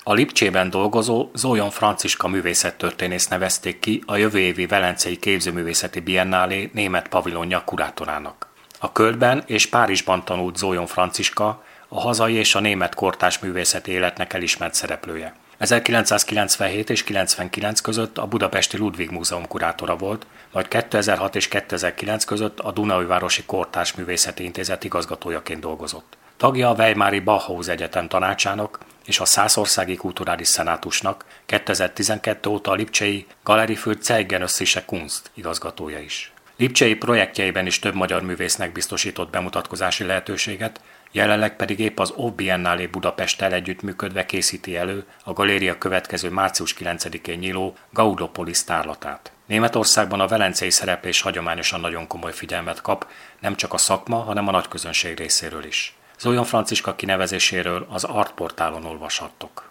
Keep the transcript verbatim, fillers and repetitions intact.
A Lipcsében dolgozó Zólyom Franciska művészettörténész nevezték ki a jövő évi Velencei Képzőművészeti Biennálé német pavilonja kurátorának. A Kölnben és Párizsban tanult Zólyom Franciska a hazai és a német kortárs művészeti életnek elismert szereplője. ezerkilencszázkilencvenhét és kilencvenkilenc között a Budapesti Ludwig Múzeum kurátora volt, majd kétezer-hat és kétezer-kilenc között a Dunaújvárosi Kortárs Művészeti Intézet igazgatójaként dolgozott. Tagja a Weimari Bauhaus Egyetem tanácsának és a Szászországi Kulturális Szenátusnak, kétezer-tizenkettő óta a lipcsei Galerie für Zeitgenössische Kunst igazgatója is. Lipcsei projektjeiben is több magyar művésznek biztosított bemutatkozási lehetőséget, jelenleg pedig épp az Off Biennálé Budapesttel együttműködve készíti elő a galéria következő március kilencedikén nyíló Gaudopolis tárlatát. Németországban a velencei szereplés hagyományosan nagyon komoly figyelmet kap, nem csak a szakma, hanem a nagyközönség részéről is. Zólyom Franciska kinevezéséről az Artportálon olvashattok.